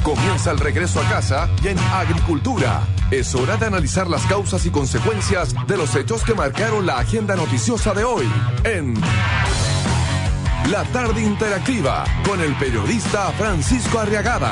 Comienza el regreso a casa y en Agricultura. Es hora de analizar las causas y consecuencias de los hechos que marcaron la agenda noticiosa de hoy en La Tarde Interactiva con el periodista Francisco Arriagada.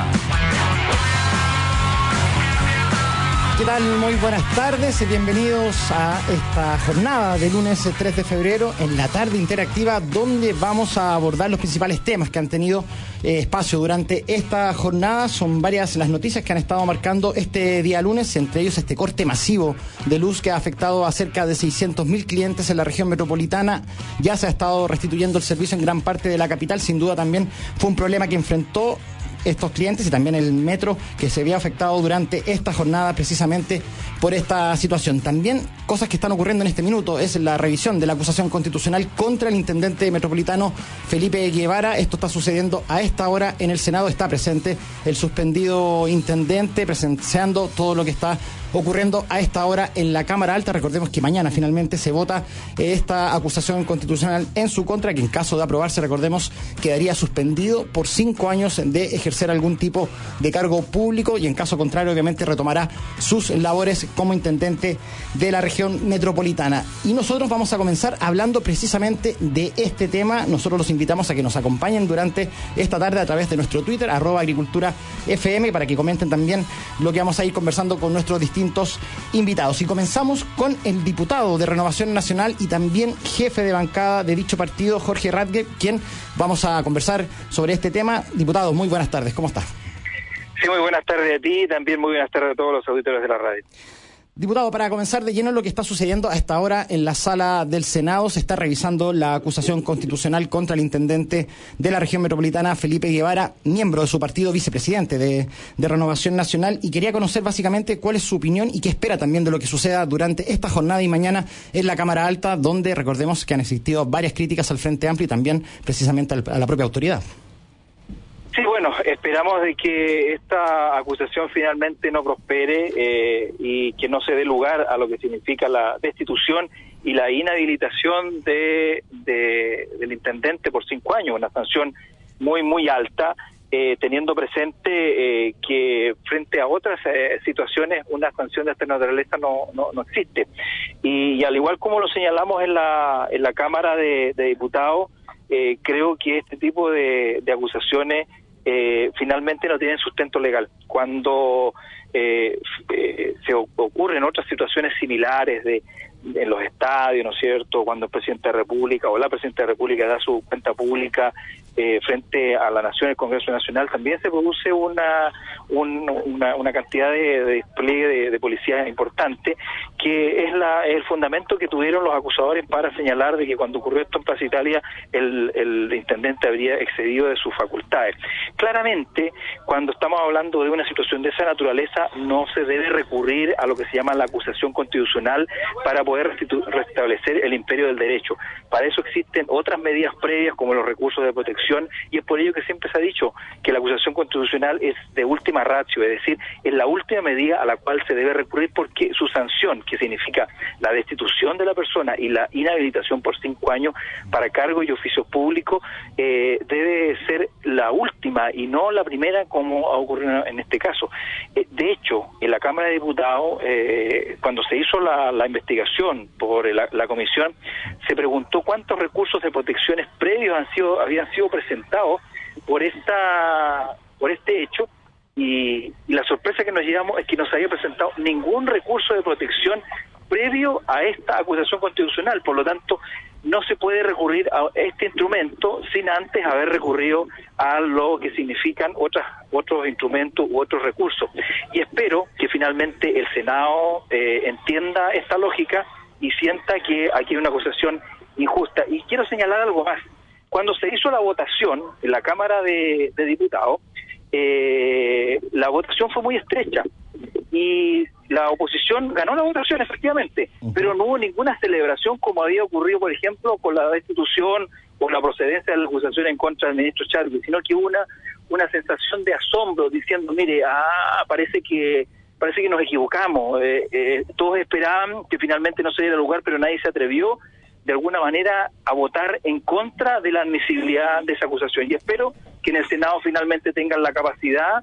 ¿Qué tal? Muy buenas tardes, bienvenidos a esta jornada de lunes 3 de febrero en La Tarde Interactiva, donde vamos a abordar los principales temas que han tenido espacio durante esta jornada. Son varias las noticias que han estado marcando este día lunes, entre ellos este corte masivo de luz que ha afectado a cerca de 600.000 clientes en la región metropolitana. Ya se ha estado restituyendo el servicio en gran parte de la capital. Sin duda también fue un problema que enfrentó estos clientes y también el metro, que se había afectado durante esta jornada precisamente por esta situación. También cosas que están ocurriendo en este minuto es la revisión de la acusación constitucional contra el intendente metropolitano Felipe Guevara. Esto está sucediendo a esta hora en el Senado. Está presente el suspendido intendente presenciando todo lo que está ocurriendo a esta hora en la Cámara Alta. Recordemos que mañana finalmente se vota esta acusación constitucional en su contra, que en caso de aprobarse, recordemos, quedaría suspendido por 5 años de ejercer algún tipo de cargo público y en caso contrario obviamente retomará sus labores como intendente de la región metropolitana. Y nosotros vamos a comenzar hablando precisamente de este tema. Nosotros los invitamos a que nos acompañen durante esta tarde a través de nuestro Twitter, @agriculturafm, para que comenten también lo que vamos a ir conversando con nuestros distintos invitados. Y comenzamos con el diputado de Renovación Nacional y también jefe de bancada de dicho partido, Jorge Radke, quien vamos a conversar sobre este tema. Diputado, muy buenas tardes, ¿cómo está? Sí, muy buenas tardes a ti y también muy buenas tardes a todos los auditores de la radio. Diputado, para comenzar de lleno lo que está sucediendo a esta hora en la sala del Senado, se está revisando la acusación constitucional contra el intendente de la región metropolitana, Felipe Guevara, miembro de su partido, vicepresidente de Renovación Nacional, y quería conocer básicamente cuál es su opinión y qué espera también de lo que suceda durante esta jornada y mañana en la Cámara Alta, donde recordemos que han existido varias críticas al Frente Amplio y también precisamente a la propia autoridad. Sí, bueno, esperamos de que esta acusación finalmente no prospere y que no se dé lugar a lo que significa la destitución y la inhabilitación del intendente por 5 años, una sanción muy alta, teniendo presente que frente a otras situaciones una sanción de esta naturaleza no existe. Y al igual como lo señalamos en la Cámara de Diputados, creo que este tipo de acusaciones finalmente no tienen sustento legal. Cuando se ocurren otras situaciones similares en los estadios, ¿no es cierto?, cuando el presidente de la República o la presidenta de la República da su cuenta pública frente a la Nación, el Congreso Nacional, también se produce una cantidad de despliegue de policía importante, que es el fundamento que tuvieron los acusadores para señalar de que cuando ocurrió esto en Plaza Italia, el intendente habría excedido de sus facultades. Claramente, cuando estamos hablando de una situación de esa naturaleza, no se debe recurrir a lo que se llama la acusación constitucional para poder restablecer el imperio del derecho. Para eso existen otras medidas previas como los recursos de protección, y es por ello que siempre se ha dicho que la acusación constitucional es de última ratio, es decir, es la última medida a la cual se debe recurrir, porque su sanción, que significa la destitución de la persona y la inhabilitación por 5 años para cargos y oficios públicos, debe ser la última y no la primera como ha ocurrido en este caso. De hecho, en la Cámara de Diputados, cuando se hizo la investigación por la comisión, se preguntó cuántos recursos de protecciones previos habían sido presentados por este hecho, y la sorpresa que nos llevamos es que no se había presentado ningún recurso de protección previo a esta acusación constitucional. Por lo tanto, no se puede recurrir a este instrumento sin antes haber recurrido a lo que significan otros instrumentos u otros recursos. Y espero que finalmente el Senado entienda esta lógica y sienta que aquí hay una acusación injusta. Y quiero señalar algo más. Cuando se hizo la votación en la Cámara de Diputados, la votación fue muy estrecha y la oposición ganó la votación efectivamente, pero no hubo ninguna celebración como había ocurrido, por ejemplo, con la destitución o la procedencia de la acusación en contra del ministro Chadwick, sino que hubo una sensación de asombro diciendo, mire, parece que nos equivocamos, todos esperaban que finalmente no se diera lugar, pero nadie se atrevió de alguna manera a votar en contra de la admisibilidad de esa acusación, y espero que en el Senado finalmente tengan la capacidad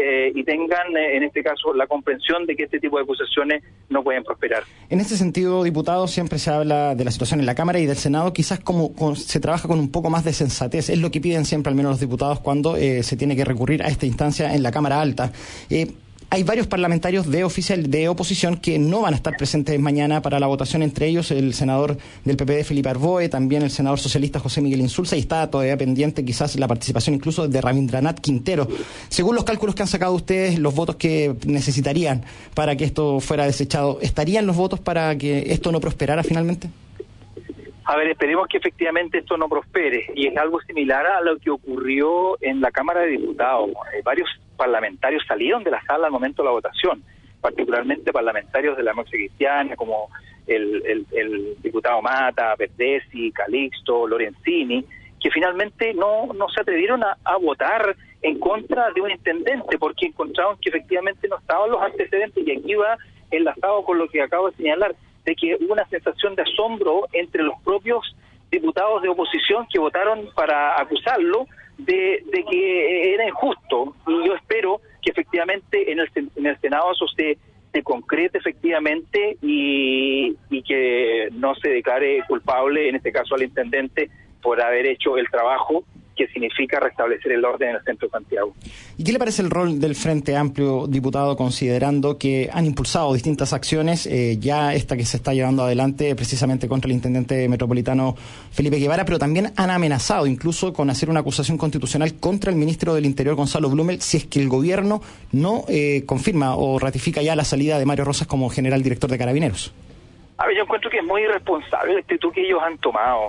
y tengan, en este caso, la comprensión de que este tipo de acusaciones no pueden prosperar. En ese sentido, diputado, siempre se habla de la situación en la Cámara y del Senado, quizás se trabaja con un poco más de sensatez, es lo que piden siempre al menos los diputados cuando se tiene que recurrir a esta instancia en la Cámara Alta. Hay varios parlamentarios de oposición que no van a estar presentes mañana para la votación, entre ellos el senador del PPD Felipe Arboe, también el senador socialista José Miguel Insulza, y está todavía pendiente quizás la participación incluso de Rabindranath Quintero. Según los cálculos que han sacado ustedes, los votos que necesitarían para que esto fuera desechado, ¿estarían los votos para que esto no prosperara finalmente? A ver, esperemos que efectivamente esto no prospere, y es algo similar a lo que ocurrió en la Cámara de Diputados. Varios parlamentarios salieron de la sala al momento de la votación, particularmente parlamentarios de la Democracia Cristiana, como el diputado Mata, Verdesi, Calixto, Lorenzini, que finalmente no se atrevieron a votar en contra de un intendente, porque encontraron que efectivamente no estaban los antecedentes, y aquí va enlazado con lo que acabo de señalar, de que hubo una sensación de asombro entre los propios diputados de oposición que votaron para acusarlo de que era injusto, y yo espero que efectivamente en el Senado eso se concrete efectivamente y que no se declare culpable, en este caso al intendente, por haber hecho el trabajo que significa restablecer el orden en el centro de Santiago. ¿Y qué le parece el rol del Frente Amplio, diputado, considerando que han impulsado distintas acciones, ya esta que se está llevando adelante precisamente contra el intendente metropolitano Felipe Guevara, pero también han amenazado incluso con hacer una acusación constitucional contra el ministro del Interior, Gonzalo Blumel, si es que el gobierno no confirma o ratifica ya la salida de Mario Rosas como general director de Carabineros? A ver, yo encuentro que es muy irresponsable la actitud que ellos han tomado,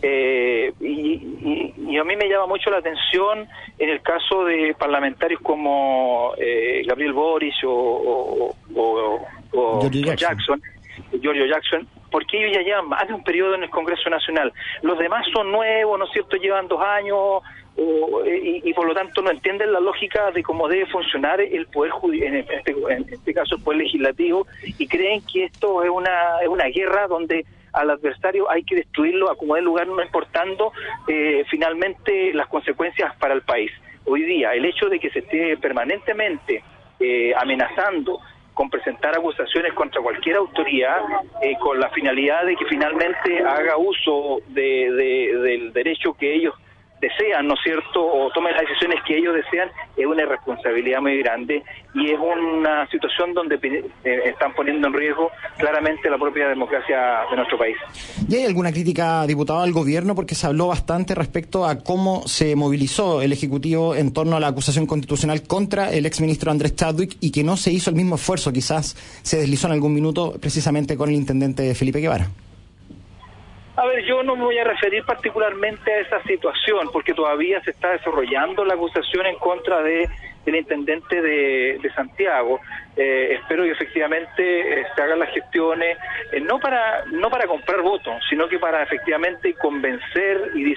y a mí me llama mucho la atención en el caso de parlamentarios como Gabriel Boric o Giorgio Jackson, porque ellos ya llevan más de un periodo en el Congreso Nacional. Los demás son nuevos, ¿no es cierto?, llevan 2 años, y por lo tanto no entienden la lógica de cómo debe funcionar el poder en este caso el poder legislativo, y creen que esto es una guerra donde al adversario hay que destruirlo a como dé lugar, no importando finalmente las consecuencias para el país. Hoy día el hecho de que se esté permanentemente amenazando con presentar acusaciones contra cualquier autoridad con la finalidad de que finalmente haga uso del derecho que ellos desean, ¿no es cierto?, o tomen las decisiones que ellos desean, es una irresponsabilidad muy grande, y es una situación donde están poniendo en riesgo claramente la propia democracia de nuestro país. ¿Y hay alguna crítica, diputado, al gobierno? Porque se habló bastante respecto a cómo se movilizó el Ejecutivo en torno a la acusación constitucional contra el exministro Andrés Chadwick, y que no se hizo el mismo esfuerzo, quizás se deslizó en algún minuto precisamente con el intendente Felipe Guevara. A ver, yo no me voy a referir particularmente a esa situación, porque todavía se está desarrollando la acusación en contra del intendente de Santiago. Espero que efectivamente se hagan las gestiones, no para comprar votos, sino que para efectivamente convencer y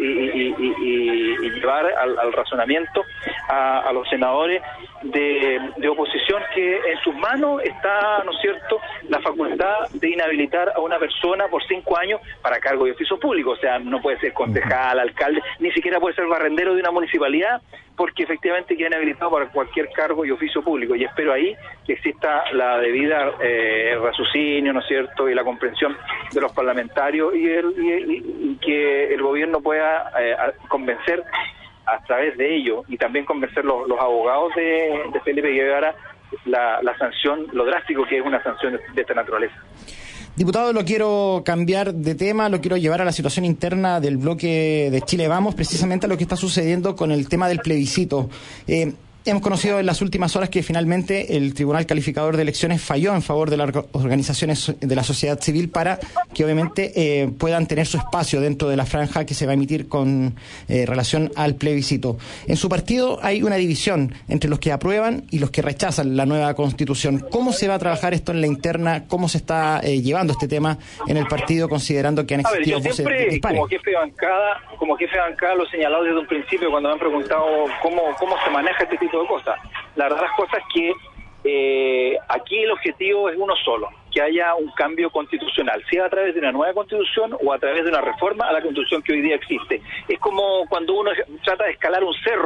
llevar al razonamiento a los senadores de oposición, que en sus manos está, ¿no es cierto?, la facultad de inhabilitar a una persona por 5 años para cargo de oficio público. O sea, no puede ser concejal, alcalde, ni siquiera puede ser barrendero de una municipalidad, porque efectivamente queda inhabilitado para cualquier cargo y oficio público. Y espero ahí que exista la debida raciocinio, ¿no es cierto?, y la comprensión de los parlamentarios, y que el gobierno pueda convencer a través de ello, y también convencer los abogados de Felipe Guevara, la sanción, lo drástico que es una sanción de esta naturaleza. Diputado, lo quiero cambiar de tema, lo quiero llevar a la situación interna del bloque de Chile Vamos, precisamente a lo que está sucediendo con el tema del plebiscito. Hemos conocido en las últimas horas que finalmente el Tribunal Calificador de Elecciones falló en favor de las organizaciones de la sociedad civil para que obviamente puedan tener su espacio dentro de la franja que se va a emitir con relación al plebiscito. En su partido hay una división entre los que aprueban y los que rechazan la nueva Constitución. ¿Cómo se va a trabajar esto en la interna? ¿Cómo se está llevando este tema en el partido, considerando que han existido voces dispares? Como jefe de bancada lo he señalado desde un principio cuando me han preguntado cómo se maneja este tipo de cosas. La verdad, las cosas es que aquí el objetivo es uno solo, que haya un cambio constitucional, sea a través de una nueva constitución o a través de una reforma a la constitución que hoy día existe. Es como cuando uno trata de escalar un cerro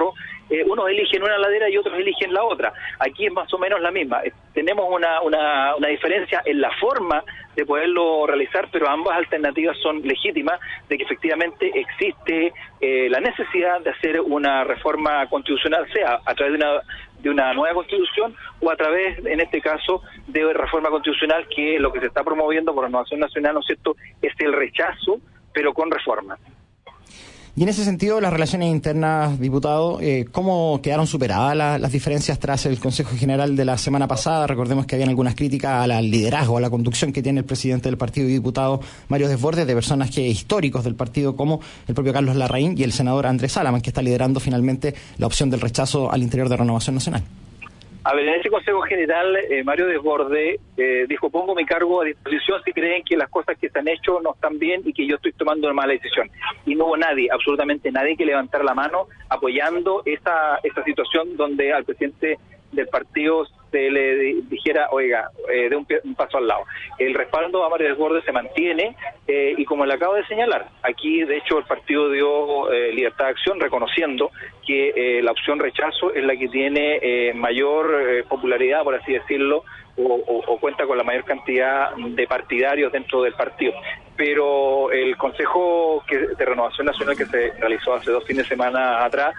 unos eligen una ladera y otros eligen la otra. Aquí es más o menos la misma. Tenemos una diferencia en la forma de poderlo realizar, pero ambas alternativas son legítimas, de que efectivamente existe la necesidad de hacer una reforma constitucional, sea a través de una nueva constitución o a través, en este caso, de reforma constitucional, que lo que se está promoviendo por Renovación Nacional, ¿no es cierto?, es el rechazo, pero con reforma. Y en ese sentido, las relaciones internas, diputado, ¿cómo quedaron superadas las diferencias tras el Consejo General de la semana pasada? Recordemos que habían algunas críticas al liderazgo, a la conducción que tiene el presidente del partido y diputado Mario Desbordes, de personajes históricos del partido como el propio Carlos Larraín y el senador Andrés Salaman, que está liderando finalmente la opción del rechazo al interior de Renovación Nacional. A ver, en ese Consejo General, Mario Desbordes dijo: pongo mi cargo a disposición si creen que las cosas que se han hecho no están bien y que yo estoy tomando una mala decisión. Y no hubo nadie, absolutamente nadie, que levantara la mano apoyando esa situación donde al presidente del partido se le dijera, oiga, de un paso al lado. El respaldo a Mario Desbordes se mantiene, y como le acabo de señalar, aquí de hecho el partido dio libertad de acción, reconociendo que la opción rechazo es la que tiene mayor popularidad, por así decirlo, o cuenta con la mayor cantidad de partidarios dentro del partido. Pero el Consejo de Renovación Nacional que se realizó hace 2 fines de semana atrás,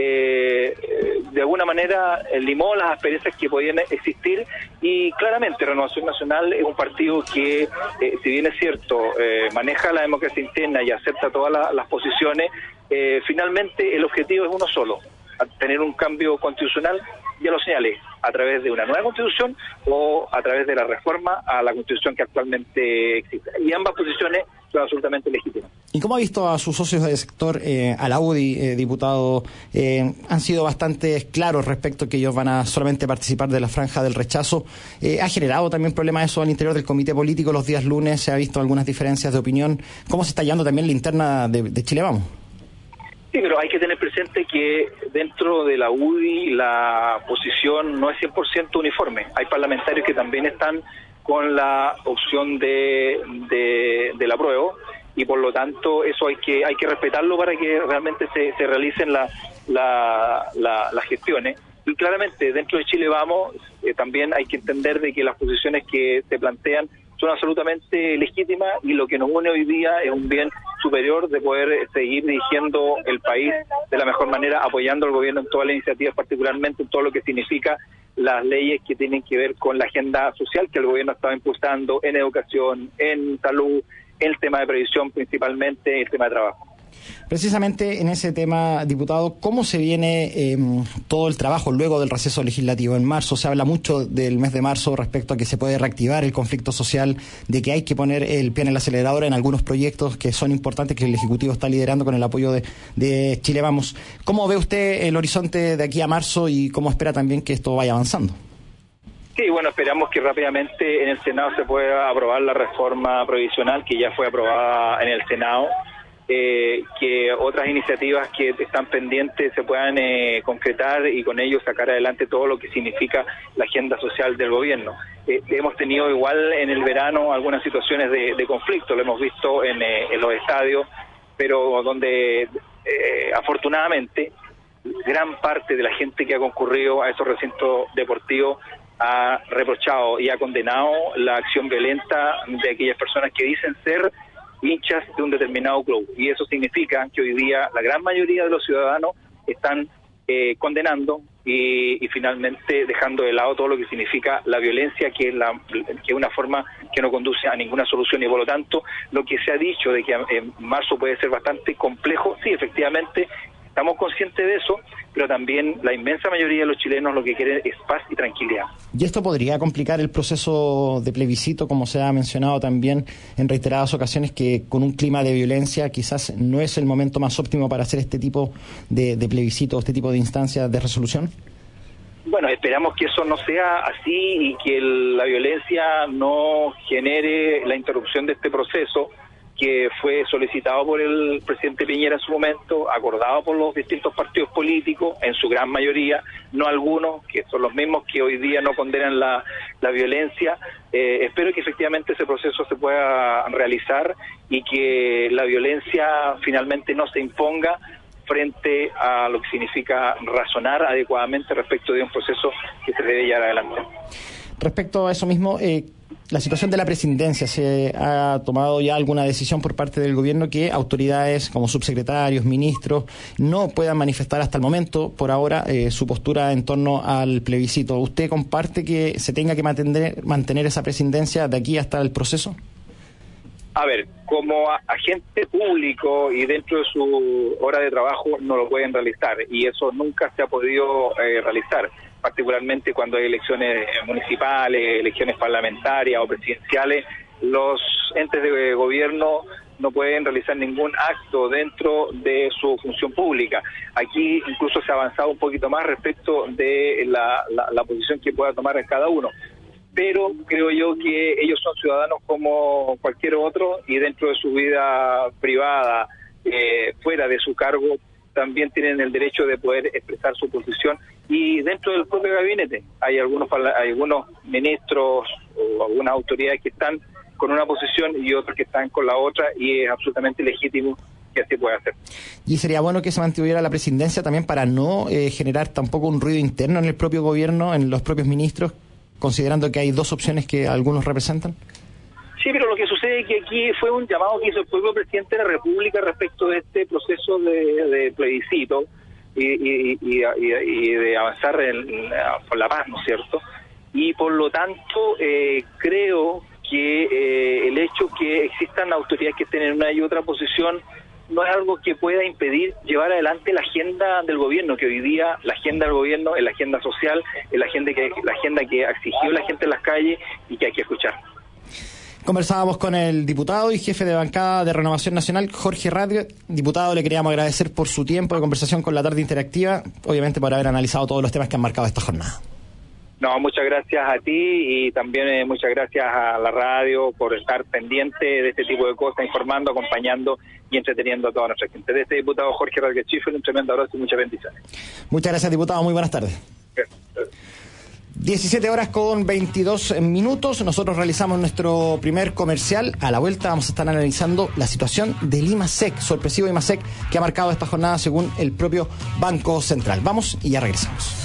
de alguna manera limó las asperezas que podían existir, y claramente Renovación Nacional es un partido que, si bien es cierto, maneja la democracia interna y acepta todas las posiciones, finalmente el objetivo es uno solo: tener un cambio constitucional, ya lo señalé, a través de una nueva constitución o a través de la reforma a la constitución que actualmente existe. Y ambas posiciones son absolutamente legítimas. ¿Y cómo ha visto a sus socios del sector, a la UDI, diputado? Han sido bastante claros respecto a que ellos van a solamente participar de la franja del rechazo. ¿Ha generado también problemas eso al interior del comité político? Los días lunes se ha visto algunas diferencias de opinión. ¿Cómo se está llevando también la interna de Chile Vamos? Sí, pero hay que tener presente que dentro de la UDI la posición no es 100% uniforme. Hay parlamentarios que también están con la opción del apruebo, y por lo tanto eso hay que respetarlo para que realmente se realicen las gestiones. Y claramente dentro de Chile Vamos también hay que entender de que las posiciones que se plantean son absolutamente legítimas, y lo que nos une hoy día es un bien superior de poder seguir dirigiendo el país de la mejor manera, apoyando al gobierno en todas las iniciativas, particularmente en todo lo que significa las leyes que tienen que ver con la agenda social que el gobierno estaba impulsando en educación, en salud, en el tema de previsión, principalmente el tema de trabajo. Precisamente en ese tema, diputado, ¿cómo se viene todo el trabajo luego del receso legislativo? En marzo se habla mucho del mes de marzo respecto a que se puede reactivar el conflicto social, de que hay que poner el pie en el acelerador en algunos proyectos que son importantes, que el Ejecutivo está liderando con el apoyo de Chile Vamos. ¿Cómo ve usted el horizonte de aquí a marzo y cómo espera también que esto vaya avanzando? Sí, bueno, esperamos que rápidamente en el Senado se pueda aprobar la reforma provisional que ya fue aprobada en el Senado. Que otras iniciativas que están pendientes se puedan concretar y con ello sacar adelante todo lo que significa la agenda social del gobierno. Hemos tenido igual en el verano algunas situaciones de conflicto, lo hemos visto en los estadios, pero donde afortunadamente gran parte de la gente que ha concurrido a esos recintos deportivos ha reprochado y ha condenado la acción violenta de aquellas personas que dicen ser hinchas de un determinado club, y eso significa que hoy día la gran mayoría de los ciudadanos están condenando y finalmente dejando de lado todo lo que significa la violencia, que es una forma que no conduce a ninguna solución, y por lo tanto lo que se ha dicho de que en marzo puede ser bastante complejo, sí, efectivamente estamos conscientes de eso, pero también la inmensa mayoría de los chilenos lo que quieren es paz y tranquilidad. ¿Y esto podría complicar el proceso de plebiscito, como se ha mencionado también en reiteradas ocasiones, que con un clima de violencia quizás no es el momento más óptimo para hacer este tipo de plebiscito, este tipo de instancias de resolución? Bueno, esperamos que eso no sea así y que la violencia no genere la interrupción de este proceso, que fue solicitado por el presidente Piñera en su momento, acordado por los distintos partidos políticos, en su gran mayoría, no algunos, que son los mismos que hoy día no condenan la violencia. Espero que efectivamente ese proceso se pueda realizar y que la violencia finalmente no se imponga frente a lo que significa razonar adecuadamente respecto de un proceso que se debe llevar adelante. Respecto a eso mismo, la situación de la presidencia, ¿se ha tomado ya alguna decisión por parte del gobierno que autoridades como subsecretarios, ministros, no puedan manifestar hasta el momento, por ahora, su postura en torno al plebiscito? ¿Usted comparte que se tenga que mantener esa presidencia de aquí hasta el proceso? A ver, como agente público y dentro de su hora de trabajo no lo pueden realizar, y eso nunca se ha podido realizar, particularmente cuando hay elecciones municipales, elecciones parlamentarias o presidenciales. Los entes de gobierno no pueden realizar ningún acto dentro de su función pública. Aquí incluso se ha avanzado un poquito más respecto de la posición que pueda tomar cada uno. Pero creo yo que ellos son ciudadanos como cualquier otro, y dentro de su vida privada, fuera de su cargo, también tienen el derecho de poder expresar su posición. Y dentro del propio gabinete hay algunos ministros o algunas autoridades que están con una posición y otros que están con la otra, y es absolutamente legítimo que así pueda hacer. Y sería bueno que se mantuviera la presidencia también para no generar tampoco un ruido interno en el propio gobierno, en los propios ministros, considerando que hay dos opciones que algunos representan. Sí, pero lo que sucede es que aquí fue un llamado que hizo el propio presidente de la República respecto de este proceso de plebiscito y de avanzar por la paz, ¿no es cierto? Y por lo tanto creo que el hecho que existan autoridades que estén en una y otra posición no es algo que pueda impedir llevar adelante la agenda del gobierno, que hoy día la agenda del gobierno es la agenda social, es la agenda que exigió la gente en las calles y que hay que escuchar. Conversábamos con el diputado y jefe de bancada de Renovación Nacional, Jorge Radio. Diputado, le queríamos agradecer por su tiempo de conversación con la tarde interactiva, obviamente por haber analizado todos los temas que han marcado esta jornada. No, muchas gracias a ti, y también muchas gracias a la radio por estar pendiente de este tipo de cosas, informando, acompañando y entreteniendo a toda nuestra gente. De este diputado Jorge Rodríguez Chifre, un tremendo abrazo y muchas bendiciones. Muchas gracias, diputado. Muy buenas tardes. Gracias. 17:22. Nosotros realizamos nuestro primer comercial. A la vuelta vamos a estar analizando la situación del IMASEC, sorpresivo IMASEC, que ha marcado esta jornada según el propio Banco Central. Vamos y ya regresamos.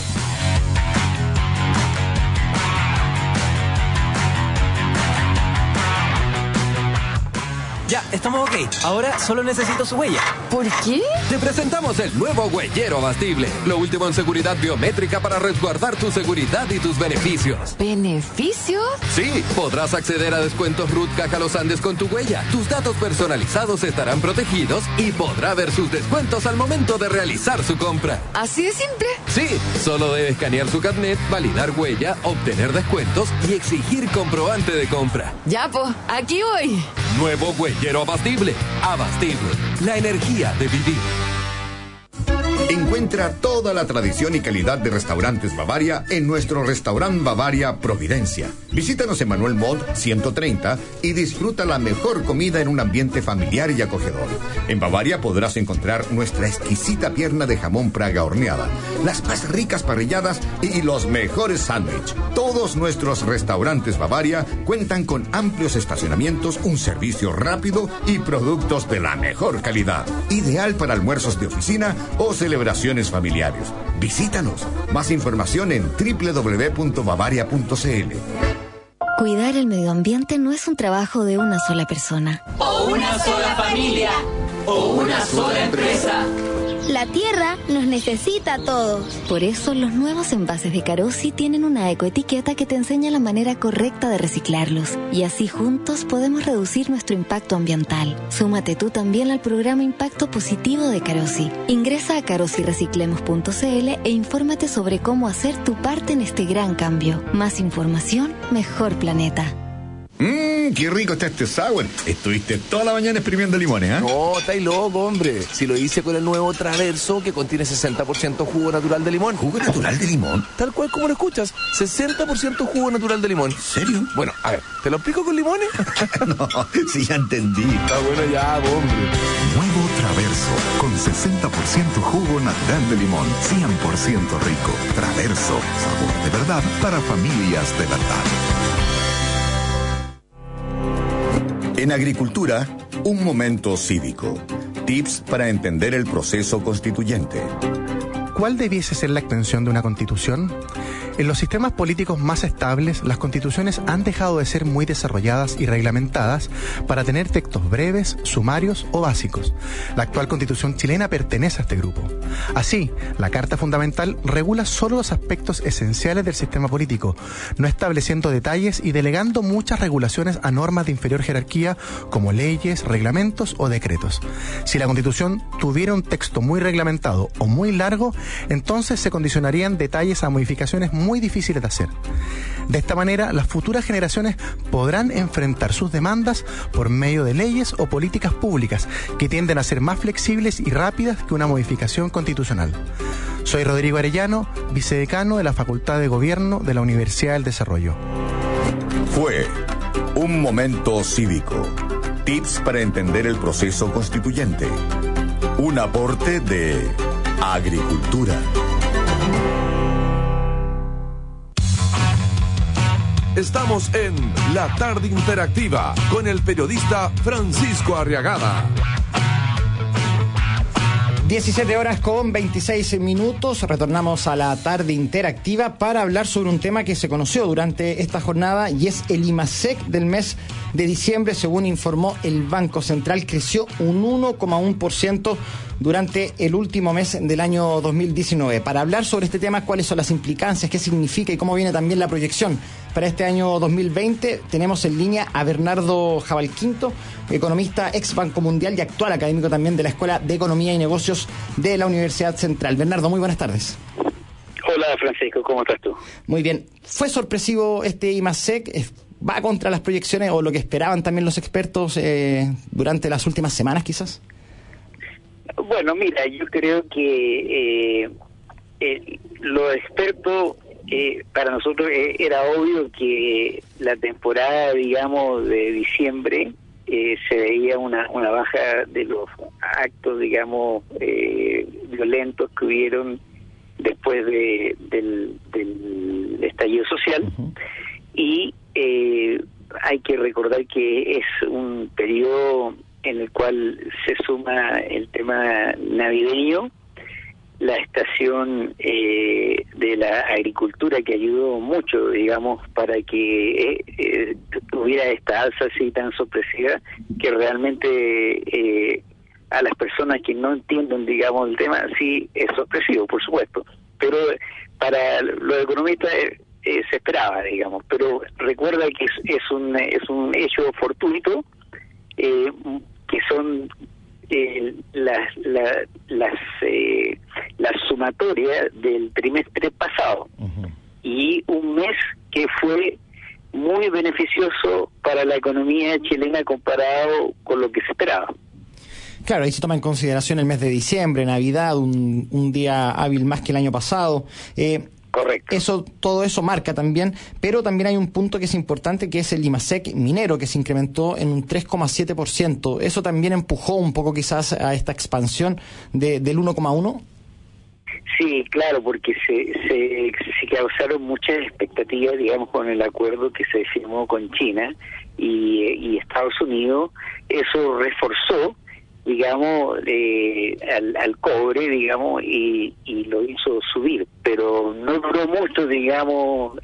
Ya, estamos ok. Ahora solo necesito su huella. ¿Por qué? Te presentamos el nuevo Huellero Abastible. Lo último en seguridad biométrica para resguardar tu seguridad y tus beneficios. ¿Beneficios? Sí, podrás acceder a descuentos RUT Caja Los Andes con tu huella. Tus datos personalizados estarán protegidos y podrá ver sus descuentos al momento de realizar su compra. ¿Así de simple? Sí, solo debe escanear su carnet, validar huella, obtener descuentos y exigir comprobante de compra. Ya, pues, aquí voy. Nuevo Huellero Abastible. Abastible. La energía de vivir. Encuentra toda la tradición y calidad de Restaurantes Bavaria en nuestro Restaurant Bavaria Providencia. Visítanos en Manuel Montt 130 y disfruta la mejor comida en un ambiente familiar y acogedor. En Bavaria podrás encontrar nuestra exquisita pierna de jamón Praga horneada, las más ricas parrilladas y los mejores sándwiches. Todos nuestros Restaurantes Bavaria cuentan con amplios estacionamientos, un servicio rápido y productos de la mejor calidad. Ideal para almuerzos de oficina o celebraciones familiares. Visítanos. Más información en www.bavaria.cl. Cuidar el medio ambiente no es un trabajo de una sola persona. O una sola familia. O una sola empresa. La tierra nos necesita a todos. Por eso los nuevos envases de Carosi tienen una ecoetiqueta que te enseña la manera correcta de reciclarlos. Y así juntos podemos reducir nuestro impacto ambiental. Súmate tú también al programa Impacto Positivo de Carosi. Ingresa a carosireciclemos.cl e infórmate sobre cómo hacer tu parte en este gran cambio. Más información, mejor planeta. ¡Qué rico está este sour! Estuviste toda la mañana exprimiendo limones, ¿eh? No, estáis loco, hombre. Si lo hice con el nuevo Traverso, que contiene 60% jugo natural de limón. ¿Jugo natural de limón? Tal cual como lo escuchas, 60% jugo natural de limón. ¿En serio? Bueno, a ver, ¿te lo explico con limones? No, sí, ya entendí. Está bueno ya, hombre. Nuevo Traverso, con 60% jugo natural de limón, 100% rico. Traverso, sabor de verdad para familias de verdad. En agricultura, un momento cívico. Tips para entender el proceso constituyente. ¿Cuál debiese ser la extensión de una constitución? En los sistemas políticos más estables, las constituciones han dejado de ser muy desarrolladas y reglamentadas para tener textos breves, sumarios o básicos. La actual constitución chilena pertenece a este grupo. Así, la Carta Fundamental regula solo los aspectos esenciales del sistema político, no estableciendo detalles y delegando muchas regulaciones a normas de inferior jerarquía como leyes, reglamentos o decretos. Si la constitución tuviera un texto muy reglamentado o muy largo, entonces se condicionarían detalles a modificaciones muy difíciles de hacer. De esta manera, las futuras generaciones podrán enfrentar sus demandas por medio de leyes o políticas públicas que tienden a ser más flexibles y rápidas que una modificación constitucional. Soy Rodrigo Arellano, vicedecano de la Facultad de Gobierno de la Universidad del Desarrollo. Fue un momento cívico. Tips para entender el proceso constituyente. Un aporte de Agricultura. Estamos en La Tarde Interactiva con el periodista Francisco Arriagada. 17 horas con 26 minutos. Retornamos a La Tarde Interactiva para hablar sobre un tema que se conoció durante esta jornada y es el IMASEC del mes de diciembre. Según informó el Banco Central, creció un 1,1% durante el último mes del año 2019. Para hablar sobre este tema, cuáles son las implicancias, qué significa y cómo viene también la proyección para este año 2020, tenemos en línea a Bernardo Jabalquinto, economista, ex Banco Mundial y actual académico también de la Escuela de Economía y Negocios de la Universidad Central. Bernardo, muy buenas tardes. Hola Francisco, ¿cómo estás tú? Muy bien. ¿Fue sorpresivo este IMASEC? ¿Va contra las proyecciones o lo que esperaban también los expertos durante las últimas semanas quizás? Bueno, mira, yo creo que los expertos, para nosotros era obvio que la temporada, digamos, de diciembre se veía una baja de los actos, digamos, violentos que hubieron después del estallido social. Uh-huh. Y hay que recordar que es un periodo en el cual se suma el tema navideño, la estación de la agricultura que ayudó mucho, digamos, para que tuviera esta alza así tan sorpresiva, que realmente a las personas que no entienden, digamos, el tema, sí es sorpresivo, por supuesto, pero para los economistas se esperaba, digamos, pero recuerda que es un hecho fortuito, que son la sumatoria del trimestre pasado. Uh-huh. Y un mes que fue muy beneficioso para la economía chilena comparado con lo que se esperaba. Claro, ahí se toma en consideración el mes de diciembre, Navidad, un día hábil más que el año pasado. Correcto. Todo eso marca también, pero también hay un punto que es importante, que es el IMASEC minero, que se incrementó en un 3,7%. ¿Eso también empujó un poco quizás a esta expansión del 1,1%? Sí, claro, porque se causaron muchas expectativas, digamos, con el acuerdo que se firmó con China y Estados Unidos. Eso reforzó, digamos, al cobre, digamos, y lo hizo subir, pero no duró mucho, digamos,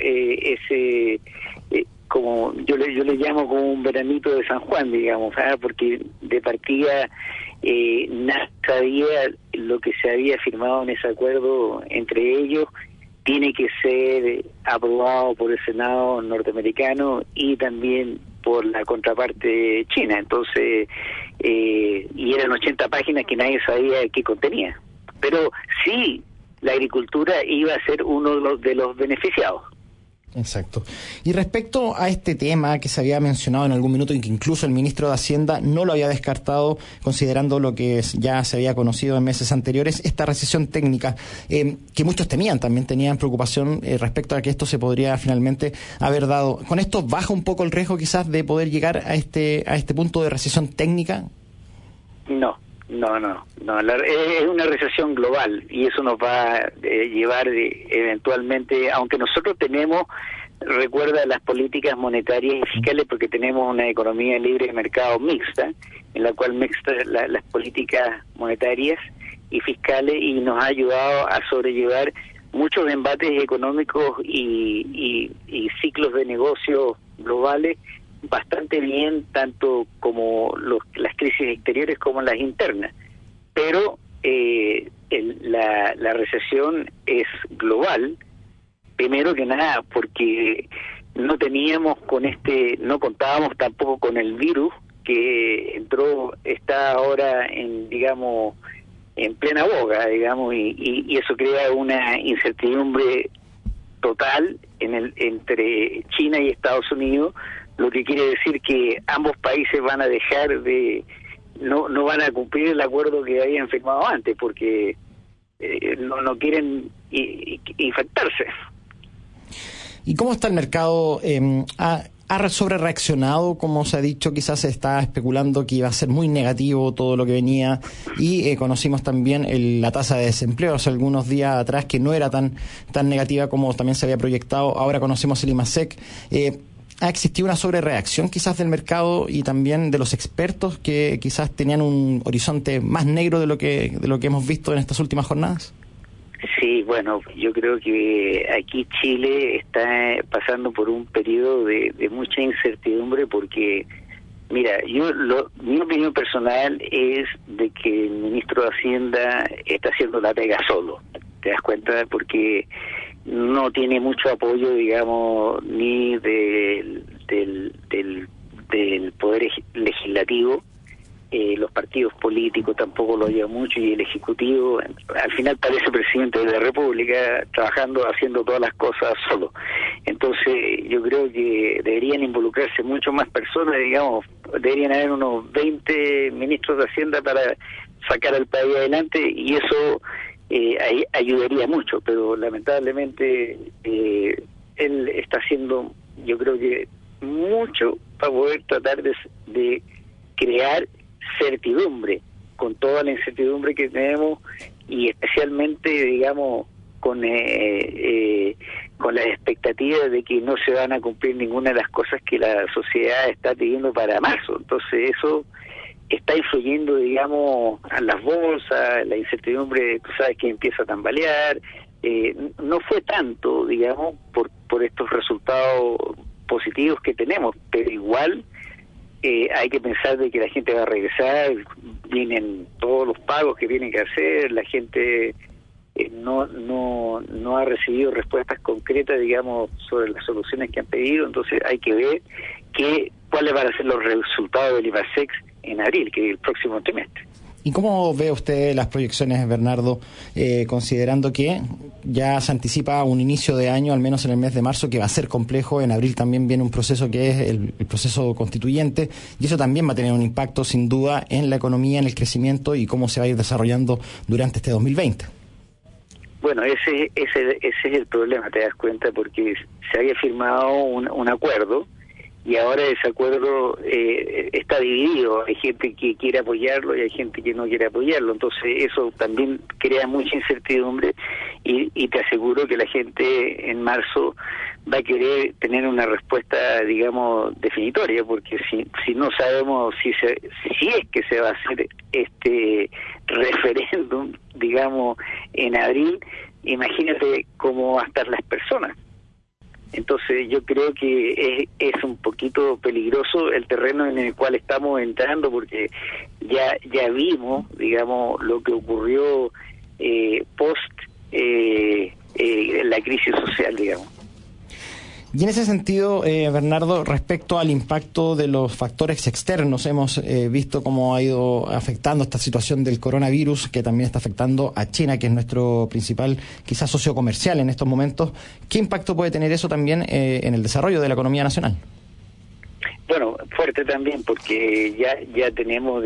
como yo le llamo como un veranito de San Juan, digamos, porque de partida nadie sabía lo que se había firmado en ese acuerdo entre ellos. Tiene que ser aprobado por el Senado norteamericano y también por la contraparte china. Entonces, y eran 80 páginas que nadie sabía qué contenía. Pero sí, la agricultura iba a ser uno de los beneficiados. Exacto. Y respecto a este tema que se había mencionado en algún minuto y que incluso el ministro de Hacienda no lo había descartado, considerando lo que ya se había conocido en meses anteriores, esta recesión técnica, que muchos tenían preocupación respecto a que esto se podría finalmente haber dado. ¿Con esto baja un poco el riesgo quizás de poder llegar a este punto de recesión técnica? No. Es una recesión global y eso nos va a llevar eventualmente, aunque nosotros tenemos recuerda las políticas monetarias y fiscales, porque tenemos una economía libre de mercado mixta, en la cual mixta las políticas monetarias y fiscales, y nos ha ayudado a sobrellevar muchos embates económicos y ciclos de negocio globales bastante bien, tanto como las crisis exteriores como las internas. Pero la recesión es global, primero que nada porque no contábamos tampoco con el virus que está ahora en plena boga, y eso crea una incertidumbre total entre China y Estados Unidos, lo que quiere decir que ambos países van a dejar no van a cumplir el acuerdo que habían firmado antes, porque no quieren infectarse. ¿Y cómo está el mercado? ¿Ha sobre reaccionado? Como se ha dicho, quizás se está especulando que iba a ser muy negativo todo lo que venía, y conocimos también la tasa de desempleo hace algunos días atrás, que no era tan negativa como también se había proyectado. Ahora conocemos el IMASEC. ¿Ha existido una sobrereacción quizás del mercado y también de los expertos, que quizás tenían un horizonte más negro de lo que hemos visto en estas últimas jornadas? Sí, bueno, yo creo que aquí Chile está pasando por un periodo de mucha incertidumbre, porque, mira, mi opinión personal es de que el ministro de Hacienda está haciendo la pega solo, ¿te das cuenta? Porque no tiene mucho apoyo, ni del poder legislativo. Los partidos políticos tampoco lo ayudan mucho, y el Ejecutivo al final parece presidente de la República haciendo todas las cosas solo. Entonces yo creo que deberían involucrarse mucho más personas, deberían haber unos 20 ministros de Hacienda para sacar al país adelante, y eso ayudaría mucho, pero lamentablemente él está haciendo, yo creo que mucho para poder tratar de crear certidumbre, con toda la incertidumbre que tenemos, y especialmente con las expectativas de que no se van a cumplir ninguna de las cosas que la sociedad está pidiendo para marzo. Entonces eso está influyendo, a las bolsas, la incertidumbre, tú sabes, que empieza a tambalear. No fue tanto, por estos resultados positivos que tenemos, pero igual hay que pensar de que la gente va a regresar, vienen todos los pagos que tienen que hacer, la gente no ha recibido respuestas concretas, sobre las soluciones que han pedido. Entonces hay que ver cuáles van a ser los resultados del IMASEC en abril, que es el próximo trimestre. ¿Y cómo ve usted las proyecciones, Bernardo, considerando que ya se anticipa un inicio de año, al menos en el mes de marzo, que va a ser complejo? En abril también viene un proceso que es el proceso constituyente, y eso también va a tener un impacto sin duda en la economía, en el crecimiento y cómo se va a ir desarrollando durante este 2020. Bueno, ese es el problema, te das cuenta, porque se había firmado un acuerdo, y ahora ese acuerdo está dividido. Hay gente que quiere apoyarlo y hay gente que no quiere apoyarlo. Entonces eso también crea mucha incertidumbre, y te aseguro que la gente en marzo va a querer tener una respuesta, definitoria, porque si no sabemos si es que se va a hacer este referéndum, en abril, imagínate cómo van a estar las personas. Entonces yo creo que es un poquito peligroso el terreno en el cual estamos entrando, porque ya vimos, lo que ocurrió post la crisis social, Y en ese sentido, Bernardo, respecto al impacto de los factores externos, hemos visto cómo ha ido afectando esta situación del coronavirus, que también está afectando a China, que es nuestro principal, quizás, socio comercial en estos momentos. ¿Qué impacto puede tener eso también en el desarrollo de la economía nacional? Bueno, fuerte también, porque ya tenemos,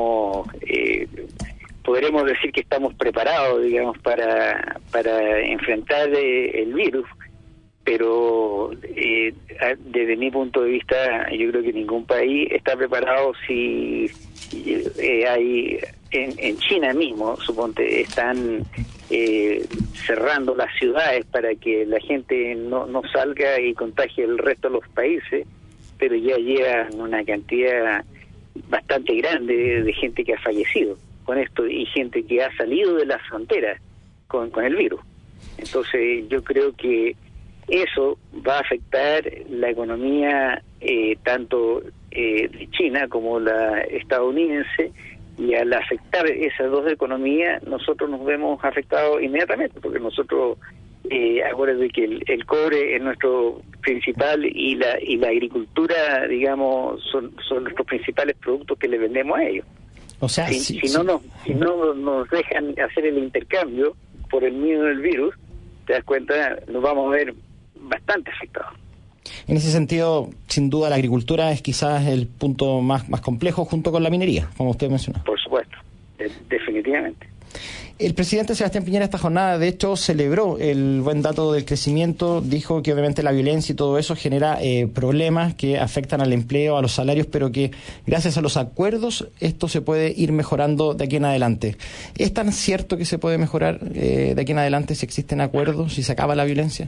podremos decir que estamos preparados, para enfrentar el virus. Pero desde mi punto de vista, yo creo que ningún país está preparado. Si hay en China mismo, suponte, están cerrando las ciudades para que la gente no salga y contagie el resto de los países, pero ya llevan una cantidad bastante grande de gente que ha fallecido con esto y gente que ha salido de las fronteras con el virus. Entonces yo creo que eso va a afectar la economía tanto de China como la estadounidense, y al afectar esas dos economías nosotros nos vemos afectados inmediatamente, porque nosotros acuérdense que el cobre es nuestro principal y la agricultura, digamos, son nuestros principales productos que le vendemos a ellos. O sea, si no nos dejan hacer el intercambio por el miedo del virus, te das cuenta, nos vamos a ver bastante afectados. En ese sentido, sin duda, la agricultura es quizás el punto más complejo junto con la minería, como usted mencionó. Por supuesto, definitivamente. El presidente Sebastián Piñera esta jornada, de hecho, celebró el buen dato del crecimiento, dijo que obviamente la violencia y todo eso genera problemas que afectan al empleo, a los salarios, pero que gracias a los acuerdos esto se puede ir mejorando de aquí en adelante. ¿Es tan cierto que se puede mejorar de aquí en adelante si existen acuerdos, si se acaba la violencia?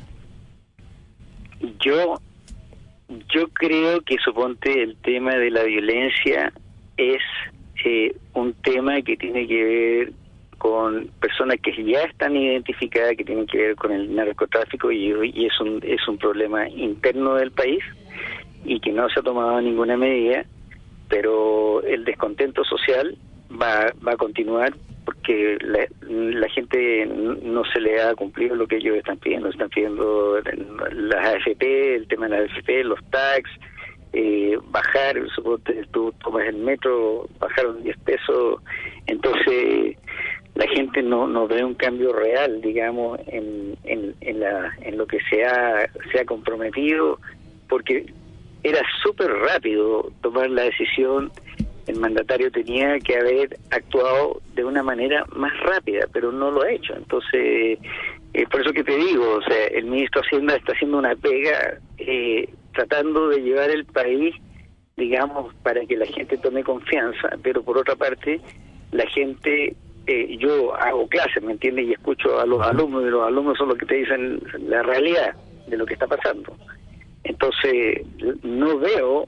Yo creo que, suponte, el tema de la violencia es un tema que tiene que ver con personas que ya están identificadas, que tienen que ver con el narcotráfico, y es un problema interno del país y que no se ha tomado ninguna medida, pero el descontento social va a continuar porque la gente no se le ha cumplido lo que ellos están pidiendo las AFP, el tema de las AFP, los tax, bajar, suponte, tú tomas el metro, bajaron 10 pesos, entonces la gente no ve un cambio real, digamos, en lo que se ha comprometido, porque era súper rápido tomar la decisión. El mandatario tenía que haber actuado de una manera más rápida, pero no lo ha hecho. Entonces, por eso que te digo, o sea, el ministro de Hacienda está haciendo una pega tratando de llevar el país, digamos, para que la gente tome confianza, pero por otra parte, la gente, yo hago clases, ¿me entiendes? Y escucho a los alumnos, y los alumnos son los que te dicen la realidad de lo que está pasando. Entonces, no veo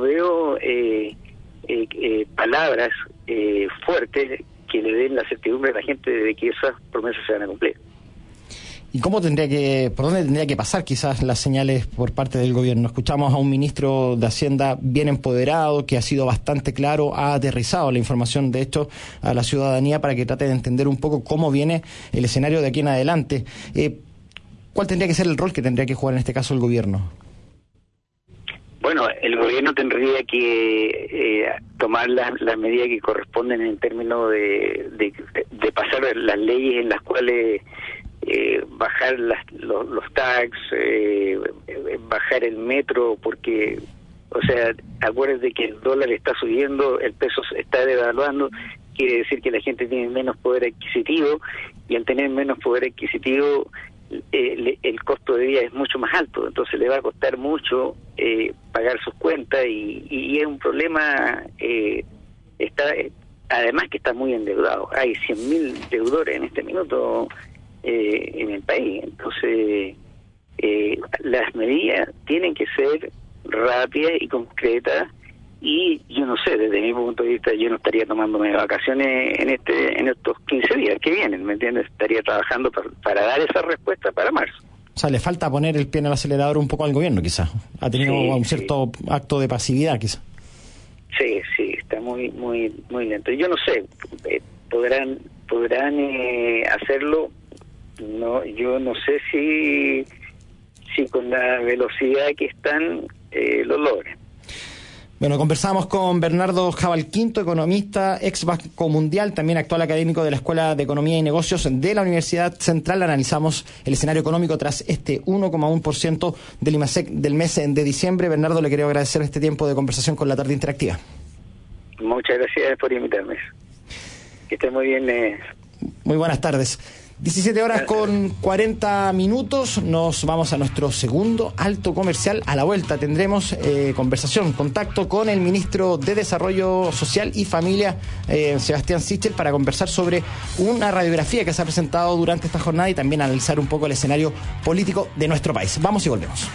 palabras fuertes que le den la certidumbre a la gente de que esas promesas se van a cumplir. ¿Y por dónde tendría que pasar quizás las señales por parte del gobierno? Escuchamos a un ministro de Hacienda bien empoderado, que ha sido bastante claro, ha aterrizado la información, de hecho, a la ciudadanía para que trate de entender un poco cómo viene el escenario de aquí en adelante. ¿Cuál tendría que ser el rol que tendría que jugar en este caso el gobierno? Bueno, el gobierno tendría que tomar las medidas que corresponden en términos de pasar las leyes en las cuales bajar los tax, bajar el metro, porque, o sea, acuérdense que el dólar está subiendo, el peso se está devaluando, quiere decir que la gente tiene menos poder adquisitivo, y al tener menos poder adquisitivo el costo de vida es mucho más alto, entonces le va a costar mucho pagar sus cuentas y es un problema. Además que está muy endeudado, hay 100.000 deudores en este minuto en el país, entonces las medidas tienen que ser rápidas y concretas, y yo no sé, desde mi punto de vista, yo no estaría tomándome vacaciones en estos 15 días que vienen, ¿me entiendes? Estaría trabajando para dar esa respuesta para marzo. O sea, le falta poner el pie en el acelerador un poco al gobierno, quizás. Ha tenido un cierto acto de pasividad, quizás. Sí, está muy lento. Yo no sé, podrán hacerlo. No, yo no sé si con la velocidad que están lo logren. Bueno, conversamos con Bernardo Jabalquinto, economista, ex Banco Mundial, también actual académico de la Escuela de Economía y Negocios de la Universidad Central. Analizamos el escenario económico tras este 1,1% del IMASEC del mes de diciembre. Bernardo, le quería agradecer este tiempo de conversación con la Tarde Interactiva. Muchas gracias por invitarme. Que esté muy bien. Muy buenas tardes. 17 horas con 40 minutos, nos vamos a nuestro segundo alto comercial. A la vuelta tendremos contacto con el ministro de Desarrollo Social y Familia, Sebastián Sichel, para conversar sobre una radiografía que se ha presentado durante esta jornada y también analizar un poco el escenario político de nuestro país. Vamos y volvemos.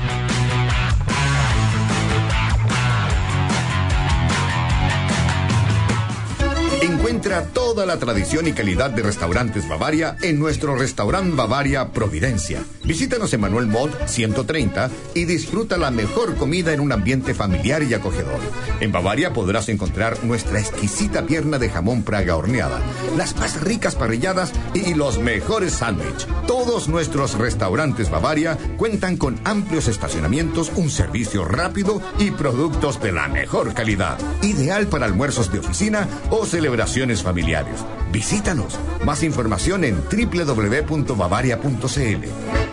Encuentra toda la tradición y calidad de Restaurantes Bavaria en nuestro Restaurant Bavaria Providencia. Visítanos en Manuel Montt 130 y disfruta la mejor comida en un ambiente familiar y acogedor. En Bavaria podrás encontrar nuestra exquisita pierna de jamón Praga horneada, las más ricas parrilladas y los mejores sándwiches. Todos nuestros restaurantes Bavaria cuentan con amplios estacionamientos, un servicio rápido y productos de la mejor calidad. Ideal para almuerzos de oficina o celebraciones familiares. Visítanos. Más información en www.bavaria.cl.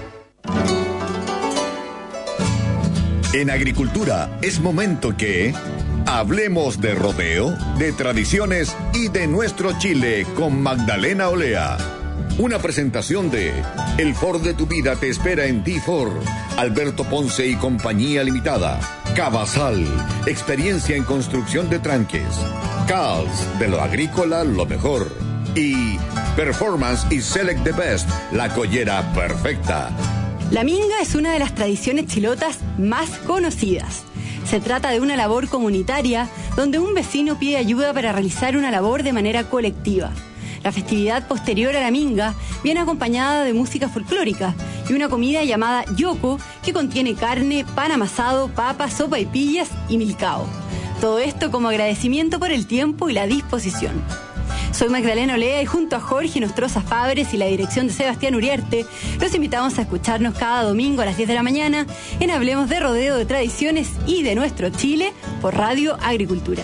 En agricultura es momento que hablemos de rodeo, de tradiciones y de nuestro Chile con Magdalena Olea. Una presentación de El Ford de tu vida te espera en D-Ford, Alberto Ponce y Compañía Limitada, Cavazal, experiencia en construcción de tranques, Cals, de lo agrícola lo mejor, y Performance y Select the Best, la collera perfecta. La minga es una de las tradiciones chilotas más conocidas. Se trata de una labor comunitaria donde un vecino pide ayuda para realizar una labor de manera colectiva. La festividad posterior a la minga viene acompañada de música folclórica y una comida llamada yoco que contiene carne, pan amasado, papas, sopaipillas y milcao. Todo esto como agradecimiento por el tiempo y la disposición. Soy Magdalena Olea y junto a Jorge Nostroza Fabres y la dirección de Sebastián Uriarte, los invitamos a escucharnos cada domingo a las 10 de la mañana en Hablemos de Rodeo, de Tradiciones y de Nuestro Chile por Radio Agricultura.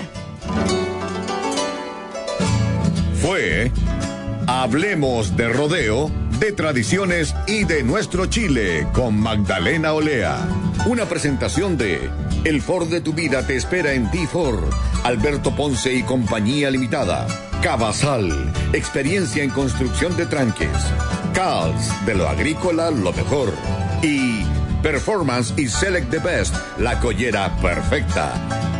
Fue Hablemos de Rodeo, de Tradiciones y de Nuestro Chile con Magdalena Olea. Una presentación de El Ford de tu vida te espera en D-Ford, Alberto Ponce y Compañía Limitada, Cavazal, experiencia en construcción de tranques, Cals, de lo agrícola lo mejor, y Performance y Select the Best, la collera perfecta.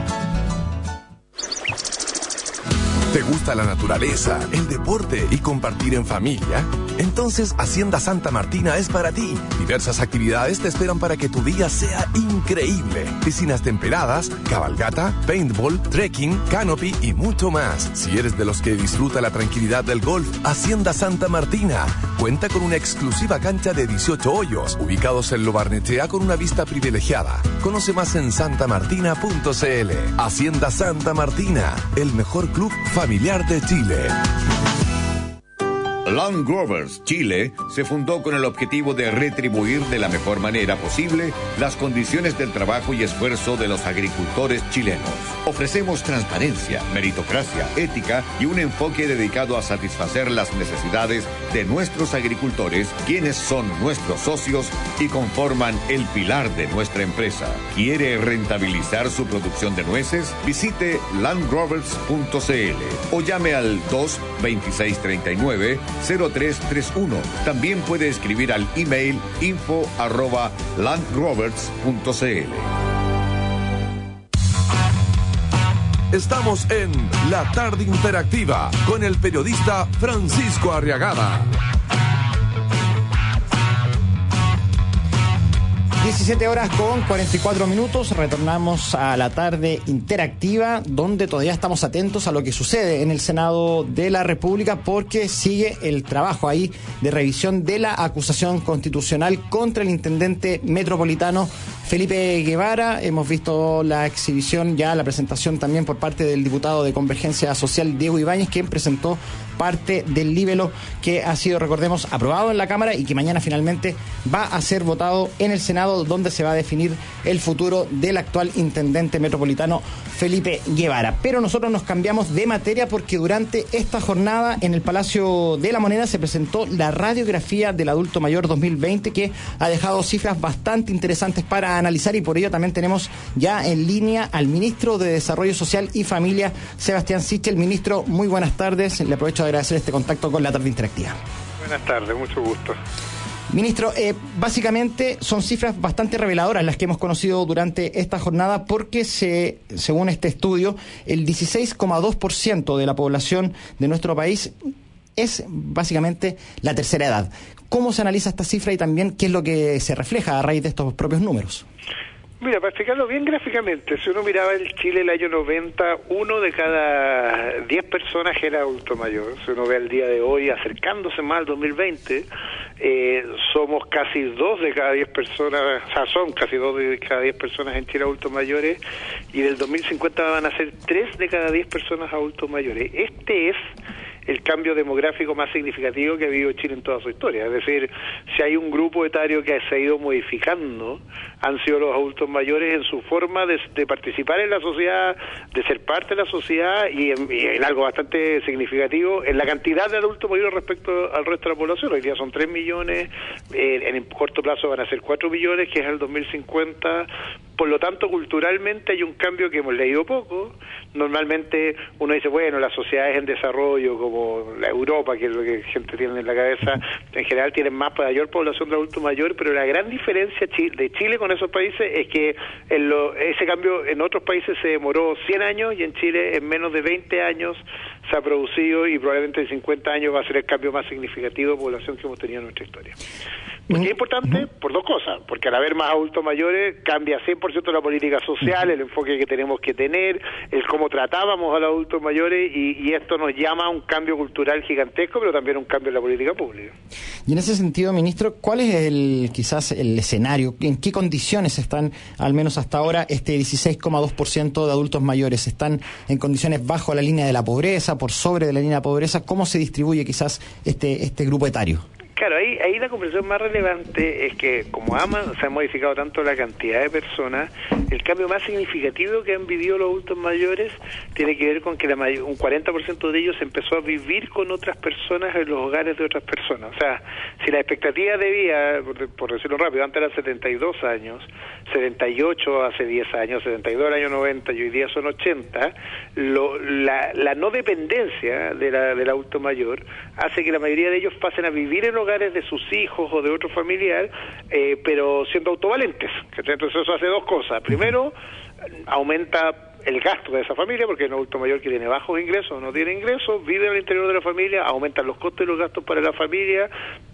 ¿Te gusta la naturaleza, el deporte y compartir en familia? Entonces Hacienda Santa Martina es para ti. Diversas actividades te esperan para que tu día sea increíble. Piscinas temperadas, cabalgata, paintball, trekking, canopy y mucho más. Si eres de los que disfruta la tranquilidad del golf, Hacienda Santa Martina cuenta con una exclusiva cancha de 18 hoyos, ubicados en Lo Barnechea con una vista privilegiada. Conoce más en santamartina.cl. Hacienda Santa Martina, el mejor club familiar de Chile. Land Grovers Chile se fundó con el objetivo de retribuir de la mejor manera posible las condiciones del trabajo y esfuerzo de los agricultores chilenos. Ofrecemos transparencia, meritocracia, ética y un enfoque dedicado a satisfacer las necesidades de nuestros agricultores, quienes son nuestros socios y conforman el pilar de nuestra empresa. ¿Quiere rentabilizar su producción de nueces? Visite landgrovers.cl o llame al 22639 0331. También puede escribir al email info@landgrovers.cl. Estamos en La Tarde Interactiva con el periodista Francisco Arriagada. 17 horas con 44 minutos, retornamos a la tarde interactiva, donde todavía estamos atentos a lo que sucede en el Senado de la República, porque sigue el trabajo ahí de revisión de la acusación constitucional contra el intendente metropolitano Felipe Guevara. Hemos visto la exhibición, ya la presentación también por parte del diputado de Convergencia Social, Diego Ibáñez, quien presentó parte del libelo que ha sido, recordemos, aprobado en la Cámara y que mañana finalmente va a ser votado en el Senado, donde se va a definir el futuro del actual intendente metropolitano Felipe Guevara. Pero nosotros nos cambiamos de materia porque durante esta jornada en el Palacio de la Moneda se presentó la radiografía del adulto mayor 2020, que ha dejado cifras bastante interesantes para analizar, y por ello también tenemos ya en línea al ministro de Desarrollo Social y Familia, Sebastián Sichel. Ministro, muy buenas tardes. Le aprovecho de agradecer este contacto con la tarde interactiva. Buenas tardes, mucho gusto. Ministro, básicamente son cifras bastante reveladoras las que hemos conocido durante esta jornada porque según este estudio, el 16,2% de la población de nuestro país es básicamente la tercera edad. ¿Cómo se analiza esta cifra y también qué es lo que se refleja a raíz de estos propios números? Mira, para explicarlo bien gráficamente, si uno miraba el Chile el año 90, 1 de cada 10 personas era adulto mayor. Si uno ve el día de hoy, acercándose más al 2020, somos casi 2 de cada 10 personas, o sea, son casi 2 de cada 10 personas en Chile adultos mayores, y del 2050 van a ser 3 de cada 10 personas adultos mayores. Este es el cambio demográfico más significativo que ha vivido Chile en toda su historia. Es decir, si hay un grupo etario que se ha ido modificando, han sido los adultos mayores en su forma de participar en la sociedad, de ser parte de la sociedad y en algo bastante significativo, en la cantidad de adultos mayores respecto al resto de la población. Hoy día son 3 millones, en el corto plazo van a ser 4 millones, que es el 2050. Por lo tanto, culturalmente hay un cambio que hemos leído poco. Normalmente uno dice, bueno, las sociedades en desarrollo, como la Europa, que es lo que la gente tiene en la cabeza, en general tienen mayor población de adultos mayores, pero la gran diferencia de Chile con esos países es que ese cambio en otros países se demoró 100 años y en Chile en menos de 20 años se ha producido, y probablemente en 50 años va a ser el cambio más significativo de población que hemos tenido en nuestra historia. ¿Por qué es importante? Por dos cosas. Porque al haber más adultos mayores cambia 100% la política social, el enfoque que tenemos que tener, el cómo tratábamos a los adultos mayores, y esto nos llama a un cambio cultural gigantesco, pero también un cambio en la política pública. Y en ese sentido, ministro, ¿cuál es quizás el escenario? ¿En qué condiciones están, al menos hasta ahora, este 16,2% de adultos mayores? ¿Están en condiciones bajo la línea de la pobreza, por sobre de la línea de la pobreza? ¿Cómo se distribuye quizás este grupo etario? Claro, ahí la conversación más relevante es que como se ha modificado tanto la cantidad de personas, el cambio más significativo que han vivido los adultos mayores tiene que ver con que un 40% de ellos empezó a vivir con otras personas en los hogares de otras personas. O sea, si la expectativa de vida, por decirlo rápido, antes eran 72 años, 78 hace 10 años, 72 el año 90 y hoy día son 80, la no dependencia del adulto mayor hace que la mayoría de ellos pasen a vivir en hogares de sus hijos o de otro familiar, pero siendo autovalentes. Entonces eso hace dos cosas. Primero, aumenta el gasto de esa familia, porque un adulto mayor que tiene bajos ingresos o no tiene ingresos, vive al interior de la familia, aumentan los costos y los gastos para la familia,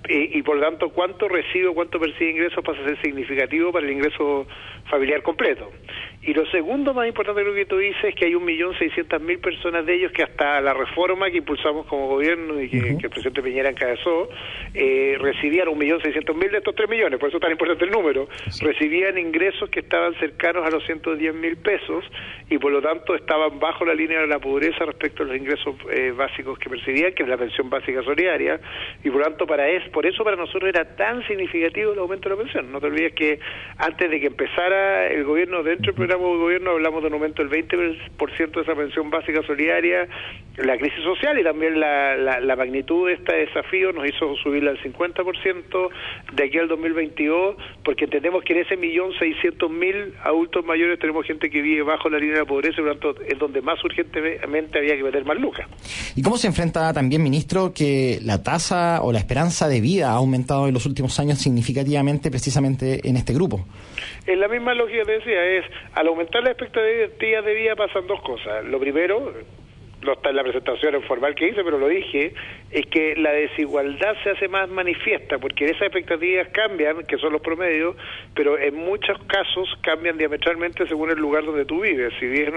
y por lo tanto cuánto recibe, cuánto percibe ingresos pasa a ser significativo para el ingreso familiar completo. Y lo segundo más importante de lo que tú dices es que hay 1.600.000 personas de ellos que hasta la reforma que impulsamos como gobierno y que el presidente Piñera encabezó, recibían 1.600.000 de estos 3 millones, por eso es tan importante el número, recibían ingresos que estaban cercanos a los 110.000 pesos y por lo tanto estaban bajo la línea de la pobreza respecto a los ingresos básicos que percibían, que es la pensión básica solidaria, y por lo tanto por eso para nosotros era tan significativo el aumento de la pensión. No te olvides que antes de que empezara el gobierno, dentro del programa de gobierno, hablamos de un aumento del 20% de esa pensión básica solidaria. La crisis social y también la magnitud de este desafío nos hizo subirla al 50% de aquí al 2022, porque entendemos que en ese 1.600.000 adultos mayores tenemos gente que vive bajo la línea de la pobreza, y por lo tanto es donde más urgentemente había que meter más lucas. ¿Y cómo se enfrenta también, ministro, que la tasa o la esperanza de vida ha aumentado en los últimos años significativamente precisamente en este grupo? En la misma lógica te decía, al aumentar la expectativa de vida pasan dos cosas. Lo primero, no está en la presentación formal que hice, pero lo dije, es que la desigualdad se hace más manifiesta, porque esas expectativas cambian, que son los promedios, pero en muchos casos cambian diametralmente según el lugar donde tú vives. Si vives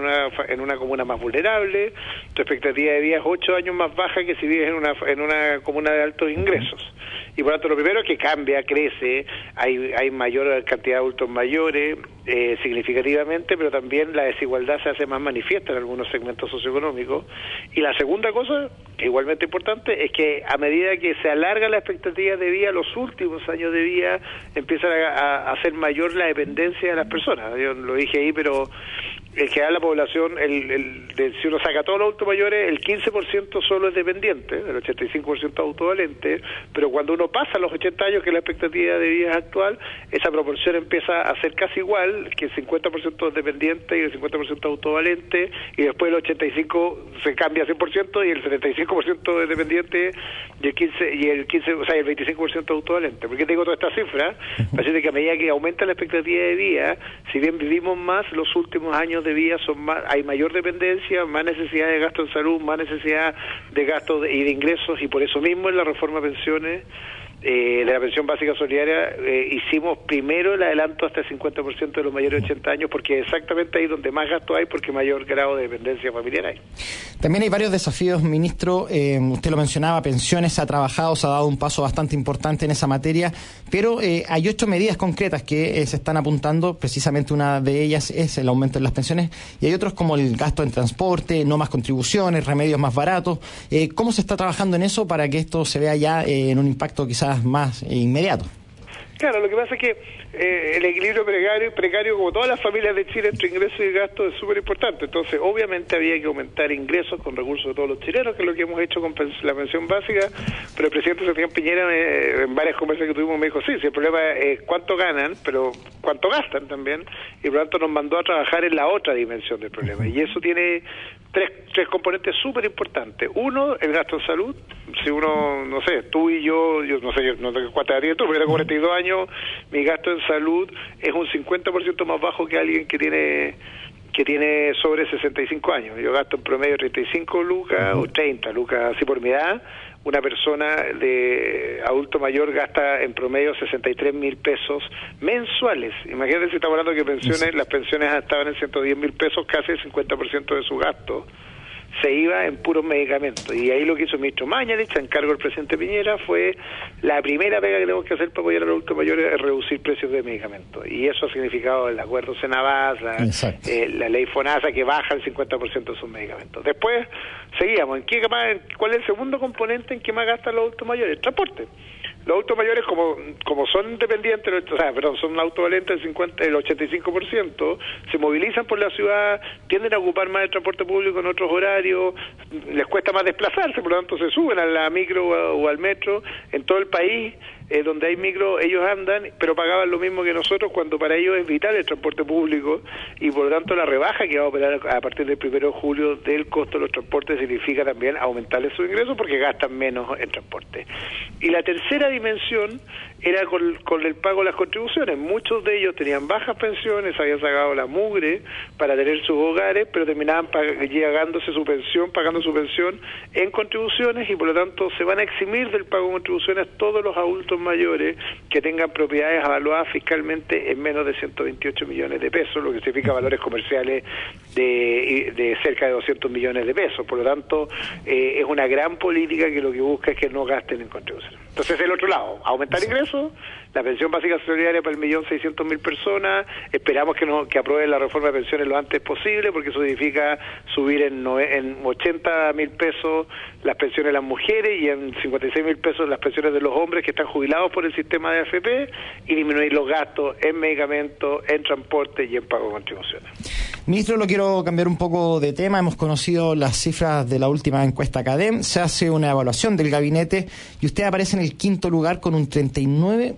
en una comuna más vulnerable, tu expectativa de vida es 8 años más baja que si vives en una comuna de altos ingresos. Y por lo tanto, lo primero es que cambia, crece, hay mayor cantidad de adultos mayores, significativamente, pero también la desigualdad se hace más manifiesta en algunos segmentos socioeconómicos. Y la segunda cosa, que igualmente importante, es que a medida que se alarga la expectativa de vida, los últimos años de vida empiezan a hacer mayor la dependencia de las personas. Yo lo dije ahí, pero en general la población, si uno saca todos los adultos mayores, el 15% solo es dependiente, el 85% autovalente, pero cuando uno pasa los 80 años, que es la expectativa de vida actual, esa proporción empieza a ser casi igual, que el 50% es dependiente y el 50% autovalente, y después el 85% público se cambia 100% y el 75% es dependiente y el 25% autovalente. ¿Por qué te digo toda esta cifra? Parece que a medida que aumenta la expectativa de vida, si bien vivimos más, los últimos años de vida hay mayor dependencia, más necesidad de gasto en salud, más necesidad de gastos y de ingresos, y por eso mismo en la reforma de pensiones de la pensión básica solidaria hicimos primero el adelanto hasta el 50% de los mayores de 80 años, porque exactamente ahí donde más gasto hay, porque mayor grado de dependencia familiar hay. También hay varios desafíos, ministro. Usted lo mencionaba, pensiones, ha trabajado, se ha dado un paso bastante importante en esa materia, pero hay 8 medidas concretas que se están apuntando. Precisamente una de ellas es el aumento en las pensiones, y hay otros como el gasto en transporte, no más contribuciones, remedios más baratos. ¿Cómo se está trabajando en eso para que esto se vea ya en un impacto quizás más inmediato? Claro, lo que pasa es que el equilibrio precario, como todas las familias de Chile, entre ingresos y gastos es súper importante. Entonces, obviamente había que aumentar ingresos con recursos de todos los chilenos, que es lo que hemos hecho con la pensión básica, pero el presidente Sebastián Piñera en varias conversaciones que tuvimos me dijo, sí, el problema es cuánto ganan, pero cuánto gastan también, y por lo tanto nos mandó a trabajar en la otra dimensión del problema. Y eso tiene tres componentes súper importantes. Uno, el gasto en salud. Si uno, no sé, tú y yo no sé, yo no tengo cuántas edad tienes tú, pero yo tengo 42 años, mi gasto en salud es un 50% más bajo que alguien que tiene sobre 65 años. Yo gasto en promedio 35 lucas o 30 lucas, así por mi edad. Una persona de adulto mayor gasta en promedio 63.000 pesos mensuales. Imagínate si estamos hablando que las pensiones estaban en 110.000 pesos, casi el 50% de su gasto se iba en puros medicamentos. Y ahí lo que hizo el ministro Mañalich, a encargo del presidente Piñera, fue la primera pega que tenemos que hacer para apoyar a los adultos mayores es reducir precios de medicamentos. Y eso ha significado el acuerdo Senabas, la ley FONASA, que baja el 50% de sus medicamentos. Después seguíamos. ¿Cuál es el segundo componente en que más gastan los adultos mayores? El transporte. Los adultos mayores, como son dependientes, son autovalentes el 85%, se movilizan por la ciudad, tienden a ocupar más el transporte público en otros horarios, les cuesta más desplazarse, por lo tanto se suben a la micro o al metro. En todo el país, donde hay micro, ellos andan, pero pagaban lo mismo que nosotros, cuando para ellos es vital el transporte público, y por lo tanto la rebaja que va a operar a partir del 1 de julio del costo de los transportes significa también aumentarles sus ingresos porque gastan menos en transporte. Y la tercera dimensión era con el pago de las contribuciones. Muchos de ellos tenían bajas pensiones, habían sacado la mugre para tener sus hogares, pero terminaban pagando su pensión en contribuciones, y por lo tanto se van a eximir del pago de contribuciones todos los adultos mayores que tengan propiedades avaluadas fiscalmente en menos de 128 millones de pesos, lo que significa valores comerciales de cerca de 200 millones de pesos. Por lo tanto, es una gran política que lo que busca es que no gasten en contribuciones. Entonces, el otro lado, aumentar ingresos, la pensión básica solidaria para 1.600.000 personas, esperamos que aprueben la reforma de pensiones lo antes posible, porque eso significa subir en 80.000 pesos las pensiones de las mujeres y en 56.000 pesos las pensiones de los hombres que están jubilados por el sistema de AFP, y disminuir los gastos en medicamentos, en transporte y en pago de contribuciones. Ministro, lo quiero cambiar un poco de tema. Hemos conocido las cifras de la última encuesta CADEM, se hace una evaluación del gabinete y usted aparece en el 5º lugar con un 39%.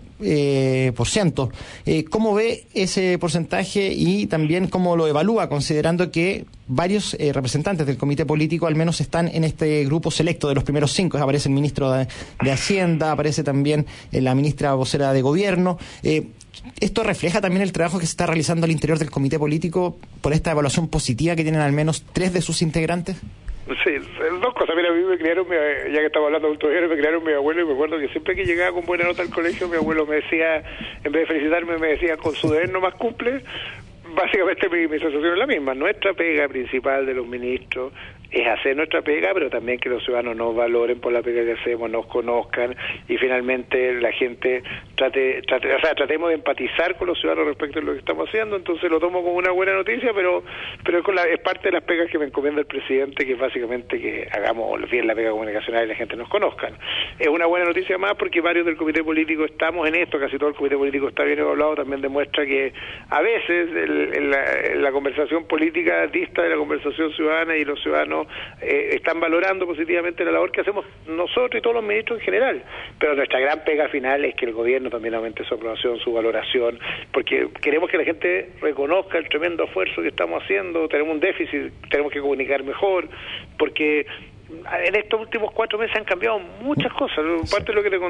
¿Cómo ve ese porcentaje y también cómo lo evalúa, considerando que varios representantes del comité político al menos están en este grupo selecto de los primeros 5? Aparece el ministro de Hacienda, aparece también la ministra vocera de Gobierno. ¿Esto refleja también el trabajo que se está realizando al interior del comité político por esta evaluación positiva que tienen al menos 3 de sus integrantes? Sí, dos cosas. Mira, a mí me criaron, ya que estaba hablando de adultos mayores, me criaron mi abuelo, y me acuerdo que siempre que llegaba con buena nota al colegio, mi abuelo me decía, en vez de felicitarme, me decía, con su deber no más cumple. Básicamente mi sensación es la misma. Nuestra pega principal de los ministros es hacer nuestra pega, pero también que los ciudadanos nos valoren por la pega que hacemos, nos conozcan, y finalmente la gente tratemos de empatizar con los ciudadanos respecto a lo que estamos haciendo. Entonces lo tomo como una buena noticia, pero es parte de las pegas que me encomienda el presidente, que es básicamente que hagamos bien la pega comunicacional y la gente nos conozcan. Es una buena noticia más porque varios del comité político estamos en esto, casi todo el comité político está bien evaluado. También demuestra que a veces la conversación política dista de la conversación ciudadana, y los ciudadanos chilenos están valorando positivamente la labor que hacemos nosotros y todos los ministros en general. Pero nuestra gran pega final es que el gobierno también aumente su aprobación, su valoración, porque queremos que la gente reconozca el tremendo esfuerzo que estamos haciendo. Tenemos un déficit, tenemos que comunicar mejor, porque en estos últimos 4 meses han cambiado muchas cosas. Parte de lo que te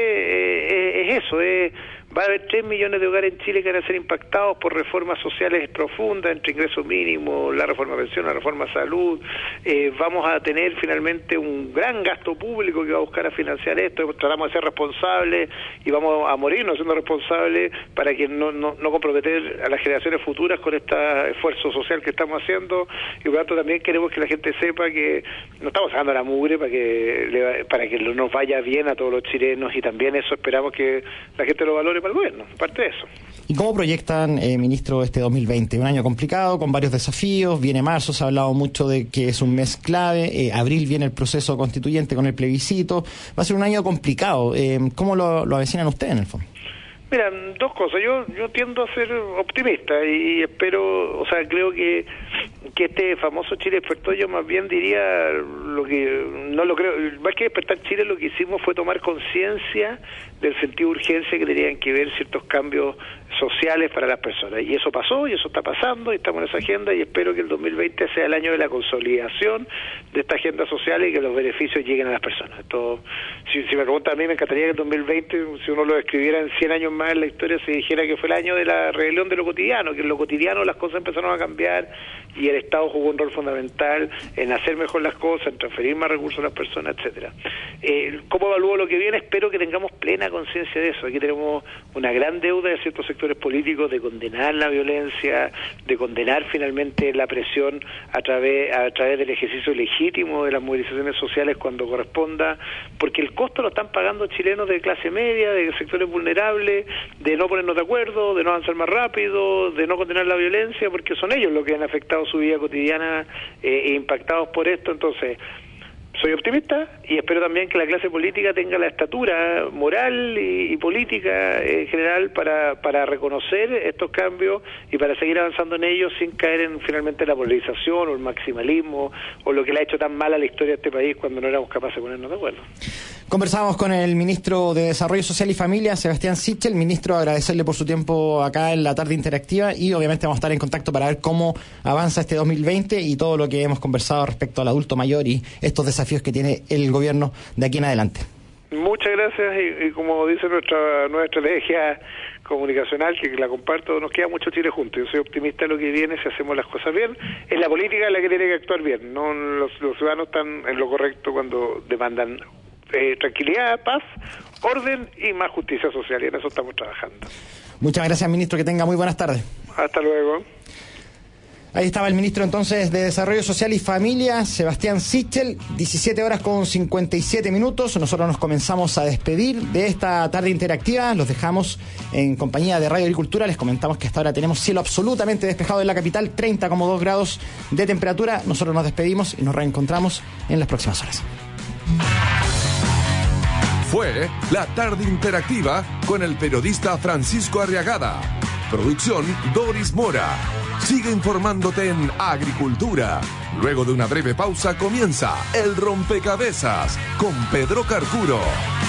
conté es eso, va a haber 3 millones de hogares en Chile que van a ser impactados por reformas sociales profundas, entre ingreso mínimo, la reforma pensión, la reforma salud. Vamos a tener finalmente un gran gasto público que va a buscar a financiar esto. Tratamos de ser responsables y vamos a morirnos siendo responsables para que no comprometer a las generaciones futuras con este esfuerzo social que estamos haciendo. Y por lo tanto también queremos que la gente sepa que no estamos sacando la mugre para que nos vaya bien a todos los chilenos, y también eso esperamos que la gente lo valore para el gobierno, parte de eso. ¿Y cómo proyectan, ministro, este 2020? Un año complicado, con varios desafíos. Viene marzo, se ha hablado mucho de que es un mes clave. Abril viene el proceso constituyente con el plebiscito. Va a ser un año complicado. ¿Cómo lo avecinan ustedes en el fondo? Mira, 2 cosas. Yo tiendo a ser optimista y espero, creo que este famoso Chile despertó, yo más bien diría lo que no lo creo, más que despertar Chile, lo que hicimos fue tomar conciencia del sentido de urgencia que tenían que ver ciertos cambios sociales para las personas, y eso pasó, y eso está pasando, y estamos en esa agenda, y espero que el 2020 sea el año de la consolidación de esta agenda social y que los beneficios lleguen a las personas. Esto, si me preguntan a mí, me encantaría que el 2020, si uno lo escribiera en 100 años más en la historia, se dijera que fue el año de la rebelión de lo cotidiano, que en lo cotidiano las cosas empezaron a cambiar y el Estado jugó un rol fundamental en hacer mejor las cosas, en transferir más recursos a las personas, etcétera. ¿Cómo evalúo lo que viene? Espero que tengamos plena conciencia de eso. Aquí tenemos una gran deuda de ciertos sectores políticos de condenar la violencia, de condenar finalmente la presión a través del ejercicio legítimo de las movilizaciones sociales cuando corresponda, porque el costo lo están pagando chilenos de clase media, de sectores vulnerables, de no ponernos de acuerdo, de no avanzar más rápido, de no condenar la violencia, porque son ellos los que han afectado su vida cotidiana e impactados por esto. Entonces, soy optimista y espero también que la clase política tenga la estatura moral y política en general para reconocer estos cambios y para seguir avanzando en ellos sin caer en finalmente la polarización o el maximalismo o lo que le ha hecho tan mal a la historia de este país cuando no éramos capaces de ponernos de acuerdo. Conversamos con el ministro de Desarrollo Social y Familia, Sebastián Sichel. Ministro, agradecerle por su tiempo acá en la tarde interactiva y obviamente vamos a estar en contacto para ver cómo avanza este 2020 y todo lo que hemos conversado respecto al adulto mayor y estos desafíos que tiene el gobierno de aquí en adelante. Muchas gracias y como dice nuestra nueva estrategia comunicacional, que la comparto, nos queda mucho Chile juntos. Yo soy optimista de lo que viene si hacemos las cosas bien. Es la política la que tiene que actuar bien, no los ciudadanos están en lo correcto cuando demandan tranquilidad, paz, orden y más justicia social, y en eso estamos trabajando. Muchas gracias, ministro, que tenga muy buenas tardes. Hasta luego. Ahí estaba el ministro entonces de Desarrollo Social y Familia, Sebastián Sichel, 17:57. Nosotros nos comenzamos a despedir de esta tarde interactiva, los dejamos en compañía de Radio Agricultura, les comentamos que hasta ahora tenemos cielo absolutamente despejado en la capital, 30,2 grados de temperatura. Nosotros nos despedimos y nos reencontramos en las próximas horas. Fue la tarde interactiva con el periodista Francisco Arriagada. Producción Doris Mora. Sigue informándote en Agricultura. Luego de una breve pausa comienza El Rompecabezas con Pedro Carcuro.